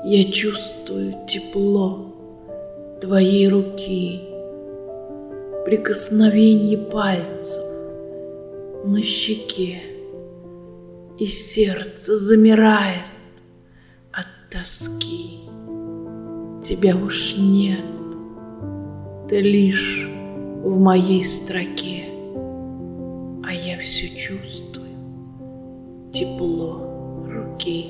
Я чувствую тепло твоей руки, прикосновение пальцев на щеке, и сердце замирает от тоски. Тебя уж нет, ты лишь в моей строке, а я все чувствую тепло руки.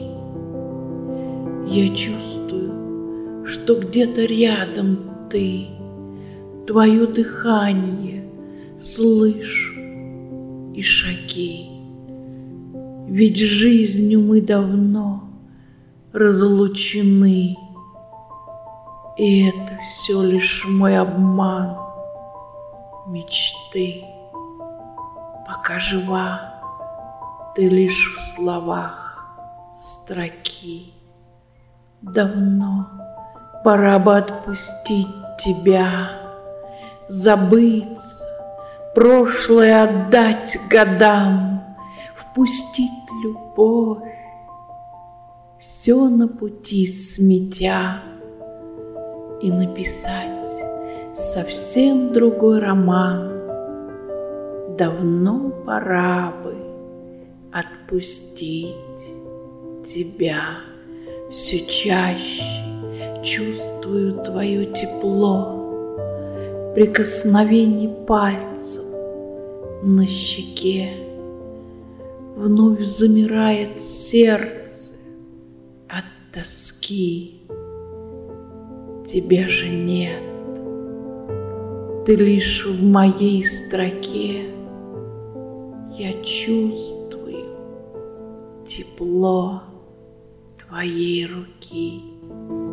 Я чувствую, что где-то рядом ты, твое дыхание слышу и шаги. Ведь жизнью мы давно разлучены, и это все лишь мой обман мечты. Пока жива, ты лишь в словах строки. Давно пора бы отпустить тебя, забыться, прошлое отдать годам, впустить любовь, все на пути сметя, и написать совсем другой роман. Давно пора бы отпустить тебя. Все чаще чувствую твое тепло, прикосновение пальцев на щеке. Вновь замирает сердце от тоски. Тебя же нет, ты лишь в моей строке. Я чувствую тепло твоей руки.